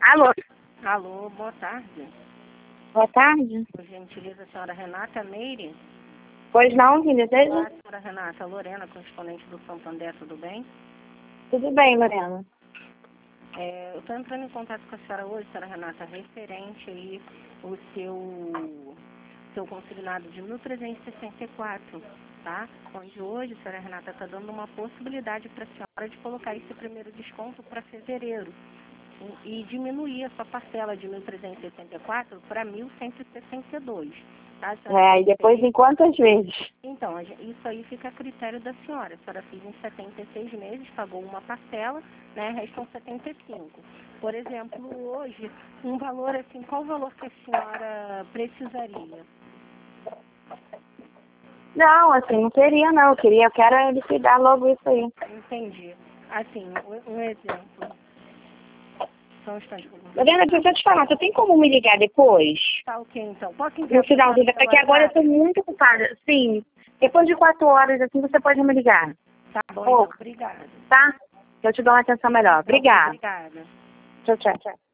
Alô? Alô, boa tarde. Boa tarde. Por gentileza, a senhora Renata Meire? Pois não, quem deseja? Olá, senhora Renata. Lorena, correspondente do Santander, tudo bem? Tudo bem, Lorena. Eu estou entrando em contato com a senhora hoje, senhora Renata, referente aí o seu consignado de 1.364, tá? Onde hoje, senhora Renata, está dando uma possibilidade para a senhora de colocar esse primeiro desconto para fevereiro e diminuir a sua parcela de 1.364 para 1.162. Tá, E depois em quantas vezes? Então, isso aí fica a critério da senhora. A senhora fez em 76 meses, pagou uma parcela, né? Restam 75. Por exemplo, hoje, um valor assim, qual o valor que a senhora precisaria? Não, assim, não queria não. Eu quero liquidar logo isso aí. Entendi. Assim, um exemplo. Só um instante. Lorena, deixa eu te falar, você tem como me ligar depois? Tá ok, então. Posso enviar No final do dia, porque agora eu estou muito ocupada. Sim, depois de 4 horas, assim, você pode me ligar. Tá bom, então. Obrigada. Tá? Eu te dou uma atenção melhor. Obrigada. Obrigada. Tchau, tchau.